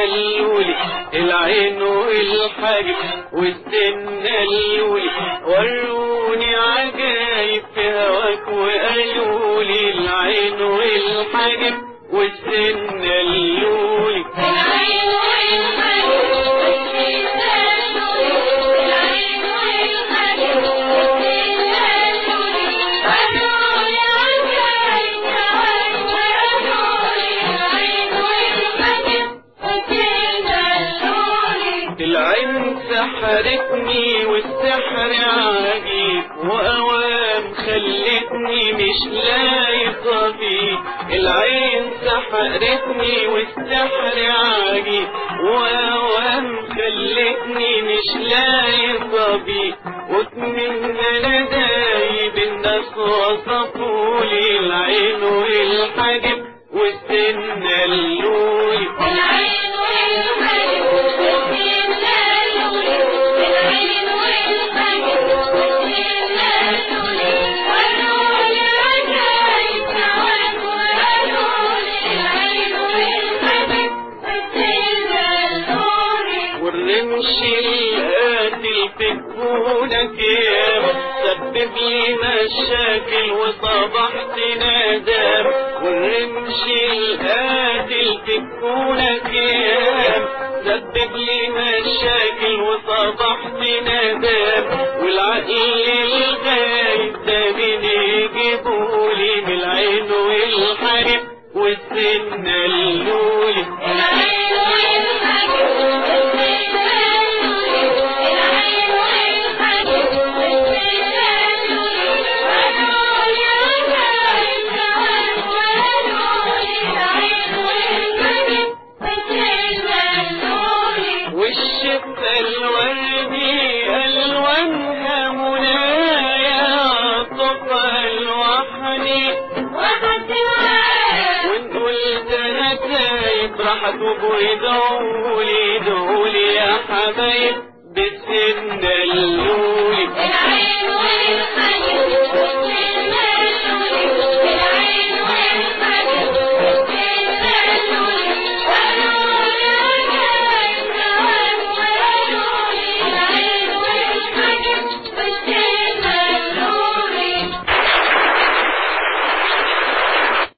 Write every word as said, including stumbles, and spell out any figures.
اللولي العين والحاجب والسن اللولي وروني عجايب في هواك وقالولي العين والحاجب والسن اللولي العين والحاجب والسن اللولي العين والحاجب والسن اللولي وروني عجايب في هواك وقالولي العين والحاجب والسن اللولي العين سحرتني والسحر عجيب وأوام خلتني مش لايقة فيه العين سحرتني والسحر عجيب وأوام خلتني مش لايقة بيه واتمنى انا دايب الناس وصفولي العين والحاجب والسن اللولي العين والحاجب والسن اللولي العين والحاجب والسن اللولي وروني عجايب هواك وقالولي العين والحاجب والسن اللولي والرمش القاتل في جفونك ياما سبب لي مشاكل وصبحت ندم والرمش القاتل في جفونك ياما سبب لي مشاكل وصبحت ندم والعقل الغايب ده مين يجيبولي من العين والحاجب والسن اللولي العين والحاجب والسن اللولي العين والحاجب والسن اللولي وروني عجايب هواك وقالولي العين والحاجب والسن اللولي والشفة الوردي ألوانها منايا عطفها الوحني وحد معايا وإن قلت أنا تايب راح أتوب ويدعولي ادعولي يا حبايب بالسن اللولي